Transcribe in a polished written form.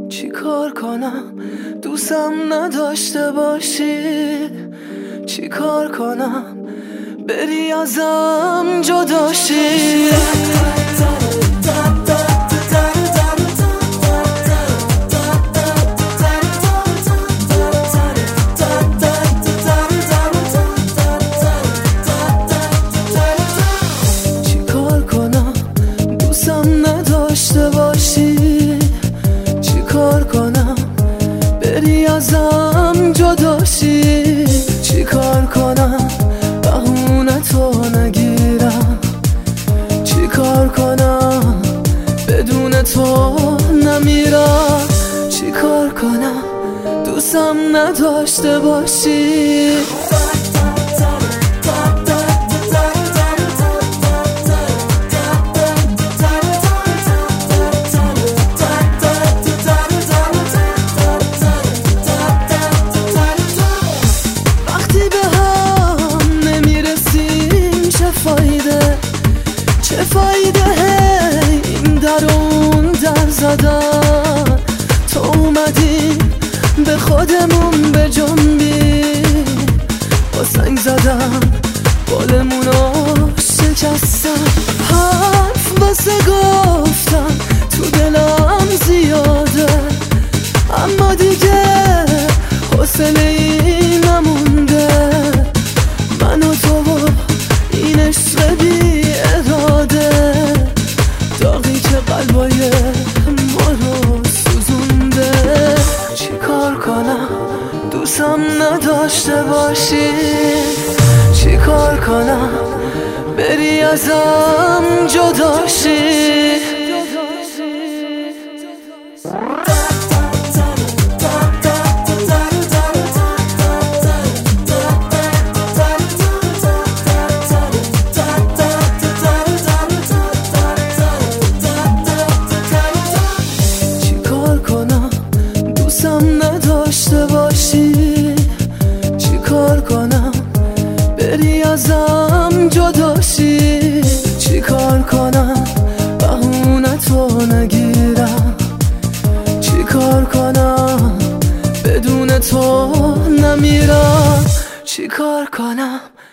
چی کار کنم دوستم نداشته باشی؟ چی کار کنم بری ازم جداشی؟ چی کار کنم دوستم نداشته باشی؟ چی کار کنم بری ازم جداشی؟ چی کار کنم بهونه تو نگیرم؟ چی کار کنم بدون تو نمیرم؟ چی کار کنم دوستم نداشته باشی؟ چه فایده این در اون در زدن؟ تو اومدی به خودمون به جنبی، با سنگ زدم بالمونو شکستم، حرف واسه گفتم تو دلم زیاده، اما دیگه حوصله ای نمونده. من و تو و این عشق بی اراده، داغی که قلبای ما رو سوزونده. چی کار کنم دوستم نداشته باشی؟ چی کار کنم بری ازم جداشی؟ نداشته باشی؟ چی کار کنم بری ازم جداشی؟ چی کار کنم بهونه تو نگیرم؟ چی کار کنم بدون تو نمیرم؟ چی کار کنم